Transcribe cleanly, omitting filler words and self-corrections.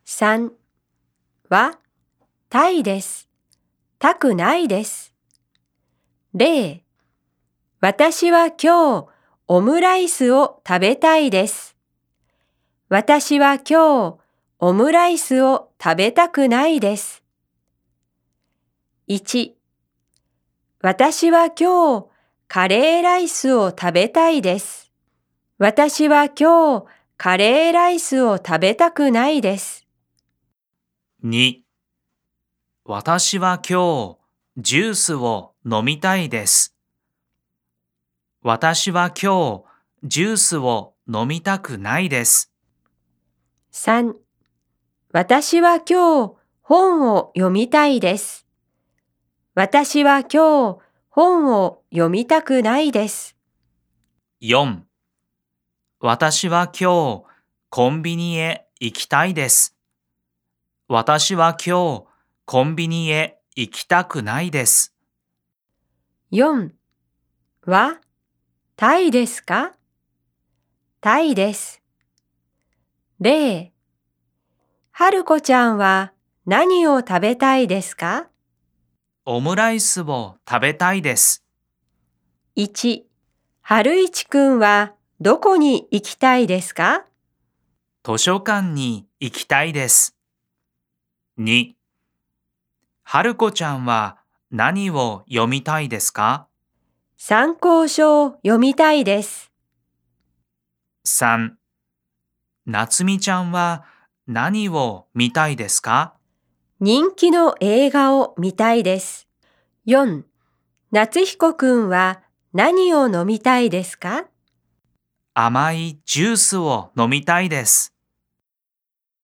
3は、たいです。たくないです。0、私は今日オムライスを食べたいです。私は今日オムライスを食べたくないです。1、私は今日カレーライスを食べたいです。私は今日カレーライスを食べたくないです。 2、私は今日ジュースを飲みたいです。私は今日ジュースを飲みたくないです。 3、私は今日本を読みたいです。私は今日本を読みたくないです。 4、私は今日コンビニへ行きたいです。私は今日コンビニへ行きたくないです。 4は、たいですか？たいです。0、はるこちゃんは何を食べたいですか？ オムライスを食べたいです。 1、はるいちくんはどこに行きたいですか？ 図書館に行きたいです。2、はるこちゃんは何を読みたいですか？ 参考書を読みたいです。 3、なつみちゃんは何を見たいですか？ 人気の映画を見たいです。4、なつひこくんは何を飲みたいですか？ 甘いジュースを飲みたいです。